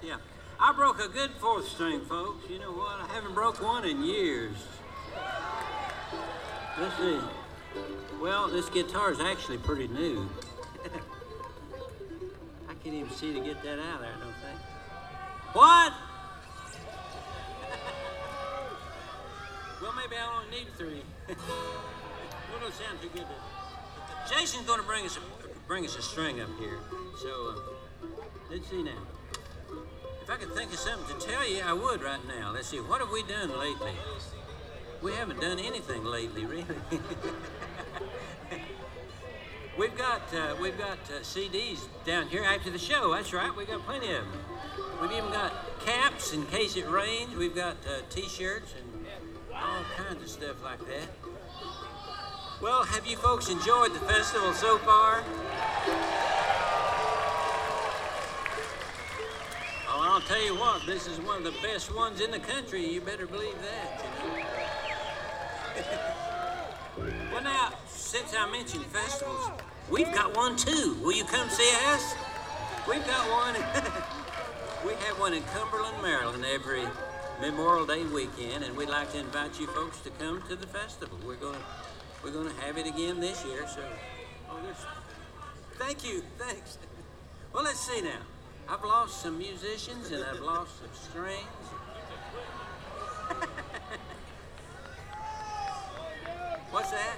Yeah. I broke a good fourth string, folks. You know what? I haven't broke one in years. Let's see. Well, this guitar is actually pretty new. I can't even see to get that out of there, I don't think. What? Well, maybe I only need three. Well, don't sound too good. Jason's going to bring us a string up here. So, let's see now. If I could think of something to tell you, I would right now. Let's see. What have we done lately? We haven't done anything lately, really. We've got CDs down here after the show. That's right. We got plenty of them. We've even got caps in case it rains. We've got T-shirts and all kinds of stuff like that. Well, have you folks enjoyed the festival so far? Well, I'll tell you what, this is one of the best ones in the country. You better believe that, you know. Well, now, since I mentioned festivals, we've got one too. Will you come see us? We've got one. We have one in Cumberland, Maryland, every Memorial Day weekend, and we'd like to invite you folks to come to the festival. We're gonna have it again this year. So, thank you, thanks. Well, let's see now. I've lost some musicians and I've lost some strings. What's that?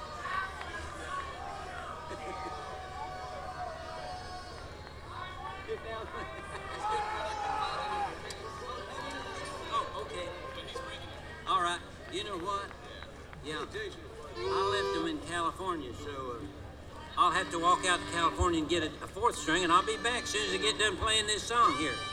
Oh, okay. All right. You know what? Yeah. I left them in California, so I'll have to walk out to California and get a fourth string, and I'll be back as soon as I get done playing this song here.